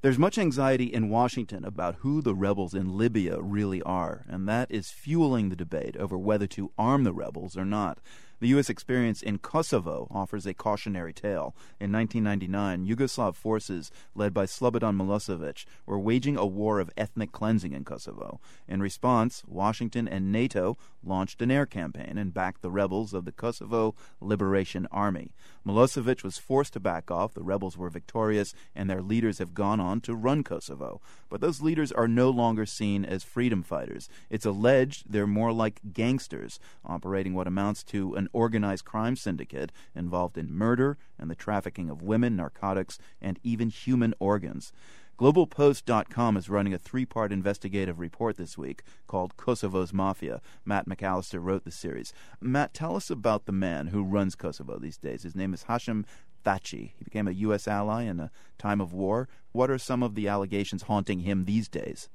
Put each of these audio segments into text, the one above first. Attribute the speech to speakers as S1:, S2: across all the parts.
S1: There's much anxiety in Washington about who the rebels in Libya really are, and that is fueling the debate over whether to arm the rebels or not. The U.S. experience in Kosovo offers a cautionary tale. In 1999, Yugoslav forces led by Slobodan Milosevic were waging a war of ethnic cleansing in Kosovo. In response, Washington and NATO launched an air campaign and backed the rebels of the Kosovo Liberation Army. Milosevic was forced to back off. The rebels were victorious, and their leaders have gone on to run Kosovo. But those leaders are no longer seen as freedom fighters. It's alleged they're more like gangsters, operating what amounts to an organized crime syndicate involved in murder and the trafficking of women, narcotics, and even human organs. GlobalPost.com is running a 3-part investigative report this week called Kosovo's Mafia. Matt McAllister wrote the series. Matt, tell us about the man who runs Kosovo these days. His name is Hashim Thaçi. He became a U.S. ally in a time of war. What are some of the allegations haunting him these days?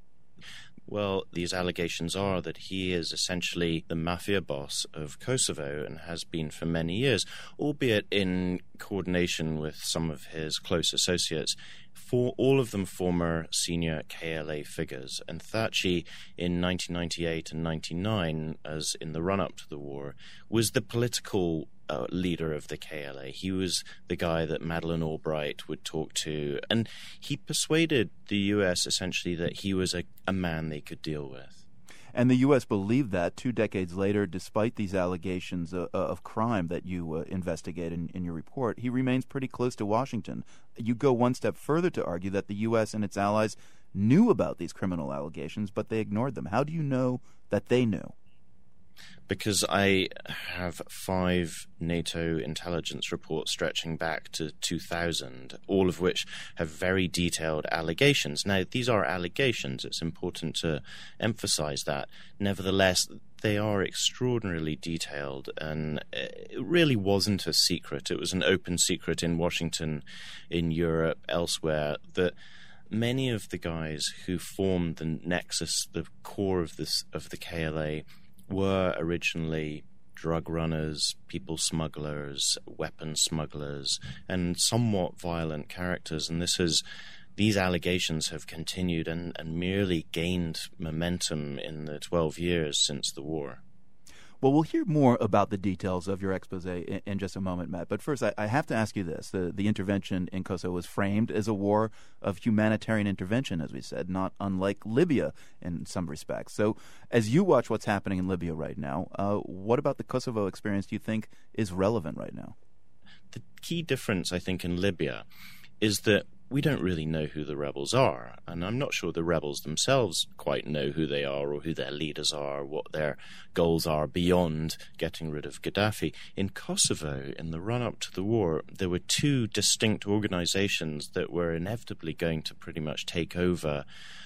S2: Well, these allegations are that he is essentially the mafia boss of Kosovo and has been for many years, albeit in coordination with some of his close associates, for all of them former senior KLA figures. And Thaçi, in 1998 and 99, as in the run-up to the war, was the political leader of the KLA. He was the guy that Madeleine Albright would talk to, and he persuaded the U.S. essentially that he was a man they could deal with.
S1: And the U.S. believed that 2 decades later, despite these allegations of crime that you investigate in your report. He remains pretty close to Washington. You go one step further to argue that the U.S. and its allies knew about these criminal allegations, but they ignored them. How do you know that they knew?
S2: Because I have 5 NATO intelligence reports stretching back to 2000, all of which have very detailed allegations. Now, these are allegations. It's important to emphasize that. Nevertheless, they are extraordinarily detailed, and it really wasn't a secret. It was an open secret in Washington, in Europe, elsewhere, that many of the guys who formed the nexus, the core of the KLA, were originally drug runners, people smugglers, weapon smugglers, and somewhat violent characters. And these allegations have continued and merely gained momentum in the 12 years since the war.
S1: Well, we'll hear more about the details of your expose in just a moment, Matt. But first, I have to ask you this. The intervention in Kosovo was framed as a war of humanitarian intervention, as we said, not unlike Libya in some respects. So as you watch what's happening in Libya right now, what about the Kosovo experience do you think is relevant right now?
S2: The key difference, I think, in Libya is that we don't really know who the rebels are, and I'm not sure the rebels themselves quite know who they are or who their leaders are, what their goals are beyond getting rid of Gaddafi. In Kosovo, in the run-up to the war, there were 2 distinct organizations that were inevitably going to pretty much take over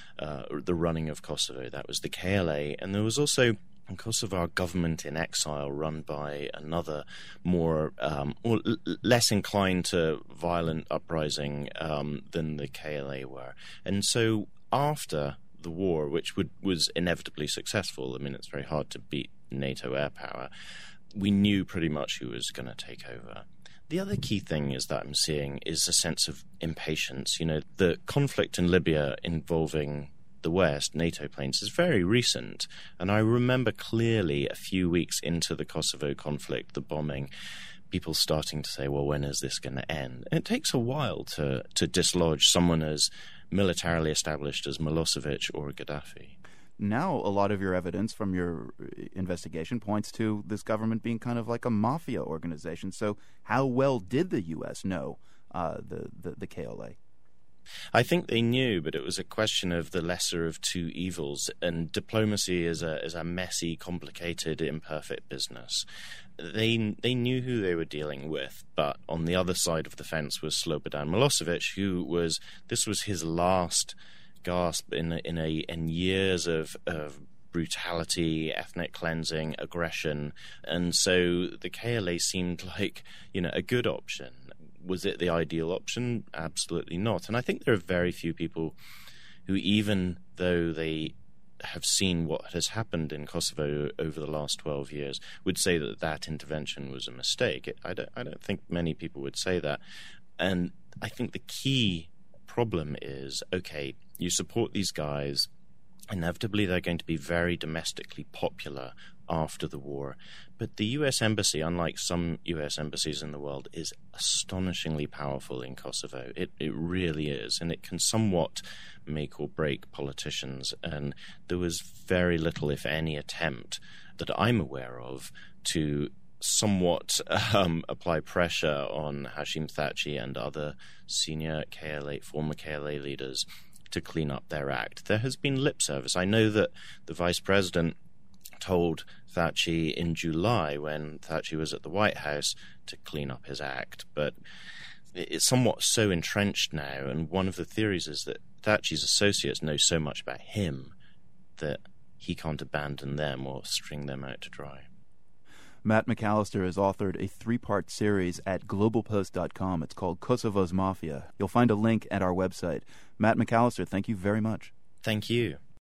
S2: the running of Kosovo. That was the KLA, and there was also a Kosovo government in exile run by another more or less inclined to violent uprising than the KLA were. And so after the war, which was inevitably successful, I mean, it's very hard to beat NATO air power, we knew pretty much who was going to take over. The other key thing is that I'm seeing is a sense of impatience. You know, the conflict in Libya involving the West, NATO planes, is very recent. And I remember clearly a few weeks into the Kosovo conflict, the bombing, people starting to say, well, when is this going to end? And it takes a while to dislodge someone as militarily established as Milosevic or Gaddafi.
S1: Now, a lot of your evidence from your investigation points to this government being kind of like a mafia organization. So how well did the U.S. know the KLA?
S2: I think they knew, but it was a question of the lesser of 2 evils, and diplomacy is a messy, complicated, imperfect business. They knew who they were dealing with, but on the other side of the fence was Slobodan Milosevic, this was his last gasp in years of brutality, ethnic cleansing, aggression, and so the KLA seemed like, a good option. Was it the ideal option? Absolutely not. And I think there are very few people who, even though they have seen what has happened in Kosovo over the last 12 years, would say that intervention was a mistake. I don't think many people would say that. And I think the key problem is, okay, you support these guys, inevitably they're going to be very domestically popular after the war. But the U.S. Embassy, unlike some U.S. embassies in the world, is astonishingly powerful in Kosovo. It really is, and it can somewhat make or break politicians. And there was very little, if any, attempt that I'm aware of to somewhat apply pressure on Hashim Thaçi and other senior former KLA leaders to clean up their act. There has been lip service. I know that the vice president told Thaçi in July, when Thaçi was at the White House, to clean up his act, but it's somewhat so entrenched now, and one of the theories is that Thaçi's associates know so much about him that he can't abandon them or string them out to dry.
S1: Matt McAllister has authored a 3-part series at globalpost.com. It's called Kosovo's Mafia. You'll find a link at our website. Matt McAllister, thank you very much.
S2: Thank you.